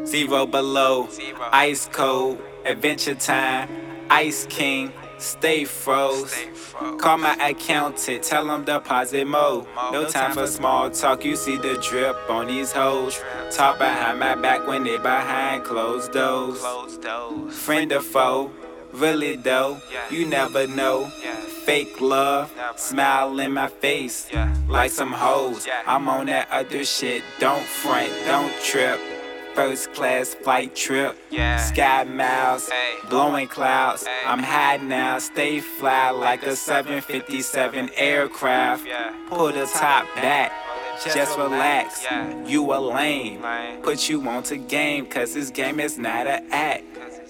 Zero below, ice cold, adventure time, ice king, stay froze. Call my accountant, tell him deposit mode. No time for small talk, you see the drip on these hoes. Talk behind my back when they behind closed doors. Friend or foe, really though, you never know. Fake love, smile in my face, like some hoes. I'm on that other shit, don't front, don't trip. First class flight trip, sky miles, blowing clouds. I'm high now, stay fly like a 757 aircraft. Pull the top back, just relax. You a lame, put you on to game, cause this game is not an act.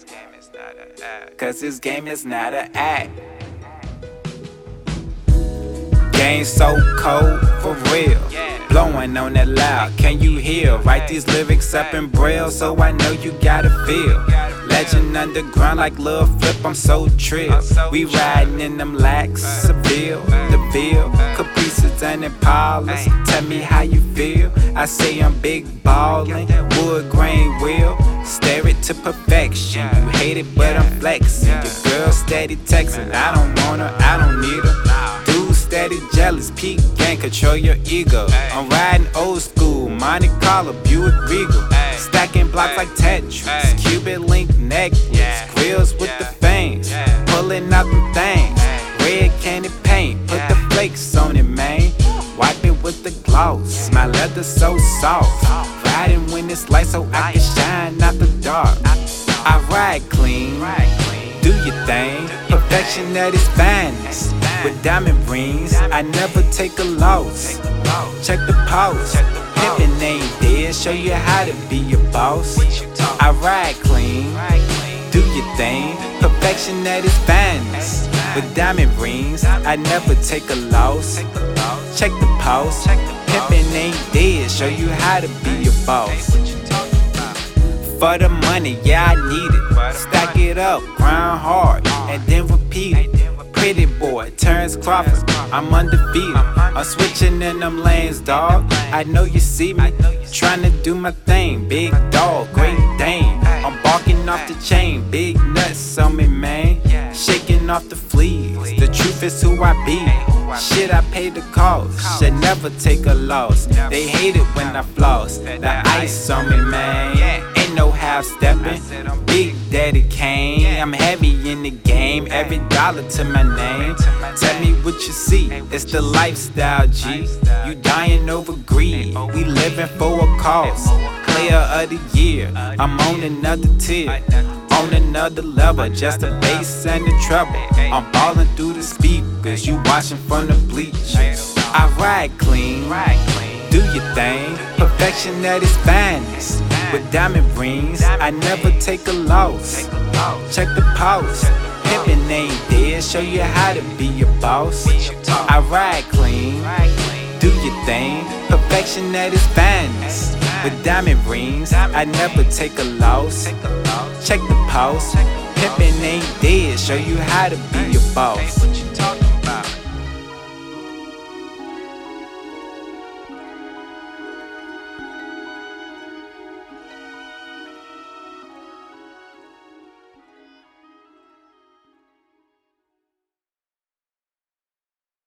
Cause this game is not an act. Game so cold, for real. Blowing on that loud, can you hear? Write these lyrics up in braille, so I know you gotta feel. Legend underground like Lil Flip, I'm so trill. We riding in them lax, Seville, DeVille, Caprices and Impalas. Tell me how you feel. I say I'm big ballin', wood grain wheel. Stare it to perfection. You hate it, but I'm flexing. Your girl steady texting. I don't want her, I don't need her. Steady jealous, peak gang, control your ego. I'm riding old school, Monte Carlo, Buick Regal. Stacking blocks like Tetris, Cuban link necklace. Grills with the fangs, pulling out them things. Red candy paint, put the flakes on it, man. Wipe it with the gloss, my leather so soft. Riding when it's light so I can shine out the dark. I ride clean, do your thing. Perfection at its finest. With diamond rings, I never take a loss. Check the pulse, pimpin' ain't dead. Show you how to be your boss. I ride clean, do your thing. Perfection at its finest. With diamond rings, I never take a loss. Check the pulse, pimpin' ain't dead. Show you how to be your boss. For the money, yeah, I need it. Stack it up, grind hard, and then repeat it. Pretty boy, Terrence Crawford, I'm undefeated. I'm switching in them lanes, dawg. I know you see me, trying to do my thing. Big dog, great Dane. I'm barking off the chain, big nuts on me, man. Shaking off the fleas, the truth is who I be. Shit, I paid the cost, should never take a loss. They hate it when I floss, the ice on me, man. Ain't no half stepping, Big Daddy Kane. I'm heavy in the game, every dollar to my name. Tell me what you see, it's the lifestyle, G. You dying over greed, we living for a cause. Player of the year, I'm on another tier. On another level, just the bass and the treble. I'm ballin' through the speakers, you watching from the bleachers. I ride clean, do your thing. Perfection at its finest. With diamond rings, I never take a loss. Check the pulse, pimpin' ain't dead. Show you how to be your boss. I ride clean, do your thing. Perfection at its finest. With diamond rings, I never take a loss. Check the pulse, pimpin' ain't dead. Show you how to be your boss.